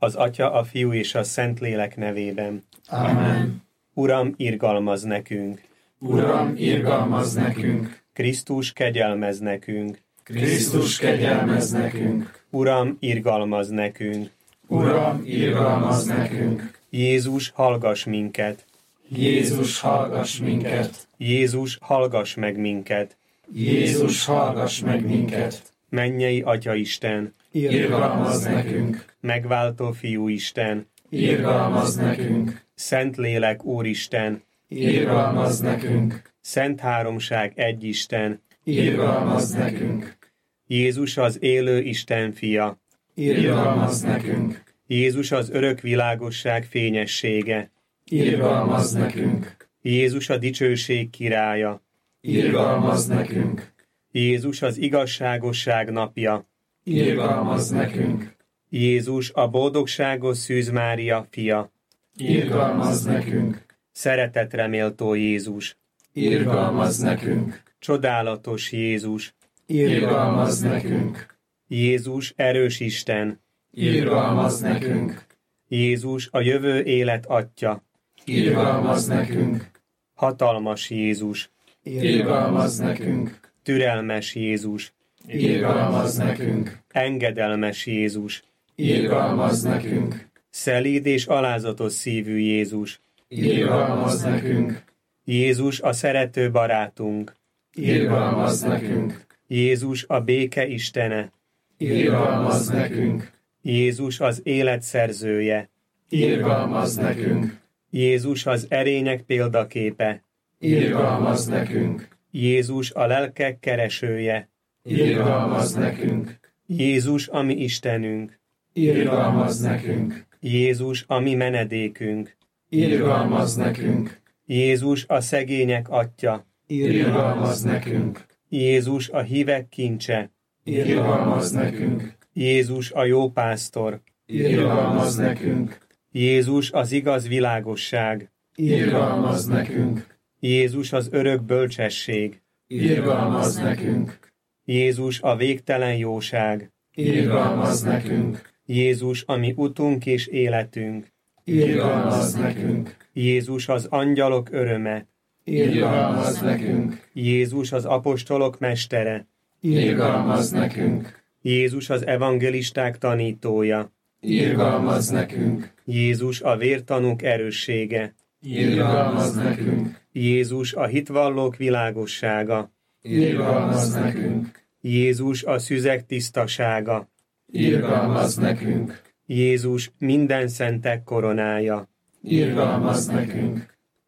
Az Atya, a Fiú és a Szentlélek nevében. Amen. Uram, irgalmazz nekünk! Uram, irgalmazz nekünk! Krisztus, kegyelmezz nekünk! Krisztus, kegyelmezz nekünk! Uram, irgalmazz nekünk! Uram, irgalmazz nekünk! Jézus, hallgass minket! Jézus, hallgass minket! Jézus, hallgass meg minket! Jézus, hallgass meg minket! Mennyei Atya Isten! Irgalmazz nekünk! Megváltó Fiú Isten! Irgalmazz nekünk! Szentlélek Úristen! Irgalmazz nekünk! Szent Háromság egy Isten! Irgalmazz nekünk! Jézus az élő Isten fia! Irgalmazz nekünk! Jézus az örök világosság fényessége! Irgalmazz nekünk! Jézus a dicsőség királya! Irgalmazz nekünk! Jézus az igazságosság napja! Irgalmazz nekünk! Jézus a boldogságos Szűz Mária fia! Irgalmazz nekünk! Szeretetre méltó Jézus! Irgalmazz nekünk! Csodálatos Jézus! Irgalmazz nekünk! Jézus erős Isten! Irgalmazz nekünk! Jézus a jövő élet Atya! Irgalmazz nekünk! Hatalmas Jézus! Irgalmazz nekünk! Türelmes Jézus! Irgalmazz nekünk! Engedelmes Jézus! Irgalmazz nekünk! Szelíd és alázatos szívű Jézus! Irgalmazz nekünk! Jézus a szerető barátunk! Irgalmazz nekünk! Jézus a béke Istene! Irgalmazz nekünk! Jézus az élet szerzője! Irgalmazz nekünk! Jézus az erények példaképe! Irgalmazz nekünk! Jézus a lelkek keresője! Irgalmazz nekünk! Jézus a mi Istenünk! Irgalmazz nekünk! Jézus a mi menedékünk! Irgalmazz nekünk! Jézus a szegények Atya! Irgalmazz nekünk! Jézus a hívek kincse! Irgalmazz nekünk! Jézus a jó pásztor! Irgalmazz nekünk! Jézus az igaz világosság! Irgalmazz nekünk! Jézus az örök bölcsesség! Irgalmazz nekünk! Jézus a végtelen jóság! Irgalmazz nekünk! Jézus a mi utunk és életünk! Irgalmazz nekünk! Jézus az angyalok öröme! Irgalmazz nekünk! Jézus az apostolok mestere! Irgalmazz nekünk! Jézus az evangelisták tanítója! Irgalmazz nekünk! Jézus a vértanúk erőssége! Irgalmazz nekünk! Jézus a hitvallók világossága! Irgalmazz nekünk! Jézus a szüzek tisztasága! Irgalmazz nekünk! Jézus minden szentek koronája! Irgalmazz nekünk!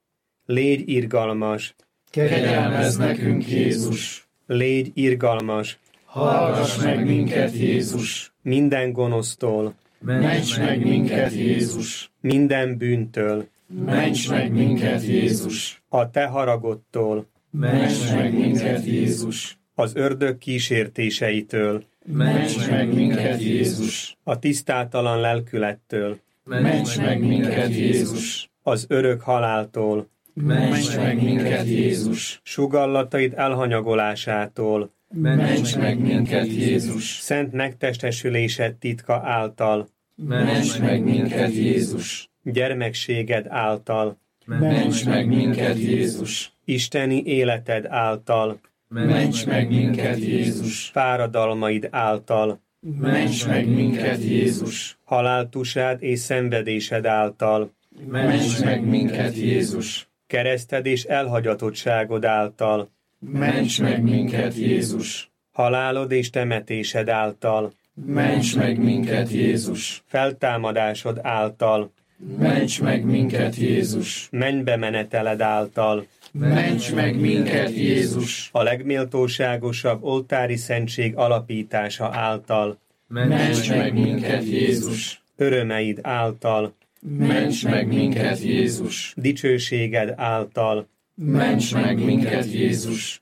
Légy irgalmas! Kegyelmezz nekünk, Jézus! Légy irgalmas! Hallgass meg minket, Jézus! Minden gonosztól! Ments meg minket, Jézus! Minden bűntől! Ments meg minket, Jézus! A te haragodtól! Ments meg minket, Jézus! Az ördög kísértéseitől! Ments meg minket, Jézus! A tisztátalan lelkülettől! Ments meg minket, Jézus! Az örök haláltól! Ments meg minket, Jézus! Sugallataid elhanyagolásától! Ments meg minket, Jézus! Szent megtestesülésed titka által! Ments meg minket, Jézus! Gyermekséged által! Ments meg minket, Jézus! Isteni életed által! Ments meg minket, Jézus! Fáradalmaid által! Ments meg minket, Jézus! Haláltusád és szenvedésed által! Ments meg minket, Jézus! Kereszted és elhagyatottságod által! Ments meg minket, Jézus! Halálod és temetésed által! Ments meg minket, Jézus! Feltámadásod által! Ments meg minket, Jézus! Mennybe meneteled által! Ments meg minket, Jézus! A legméltóságosabb oltári szentség alapítása által! Ments meg minket, Jézus! Örömeid által! Ments meg minket, Jézus! Dicsőséged által! Ments meg minket, Jézus!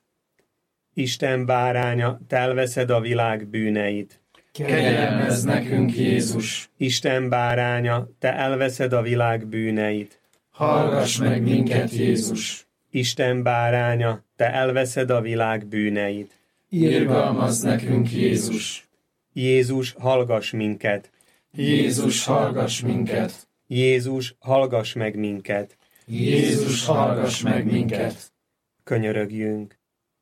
Isten báránya, te elveszed a világ bűneit! Kegyelmezz nekünk, Jézus! Isten báránya, te elveszed a világ bűneit! Hallgass meg minket, Jézus! Isten báránya, te elveszed a világ bűneit! Irgalmazz nekünk, Jézus! Jézus, hallgass minket! Jézus, hallgass minket! Jézus, hallgass meg minket! Jézus, hallgass meg minket! Könyörögjünk!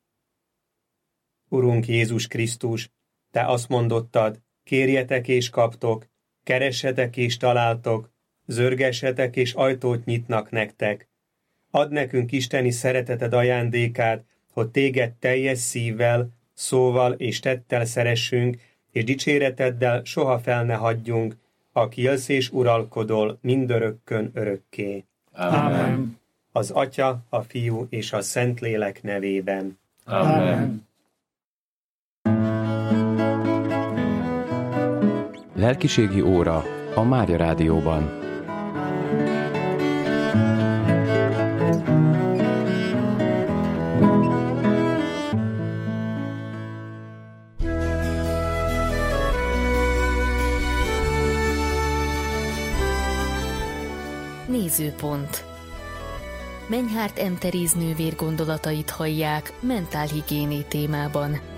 Urunk Jézus Krisztus, Te azt mondottad, kérjetek és kaptok, keressetek és találtok, zörgessetek és ajtót nyitnak nektek. Add nekünk isteni szereteted ajándékát, hogy Téged teljes szívvel, szóval és tettel szeressünk, és dicséreteddel soha fel ne hagyjunk, aki élsz és uralkodol mindörökkön örökké. Ámen. Az Atya, a Fiú és a Szentlélek nevében. Ámen. Lelkiségi óra a Mária Rádióban. Nézőpont. Menyhárt M. Teréz nővér gondolatait hallják mentálhigiéné témában.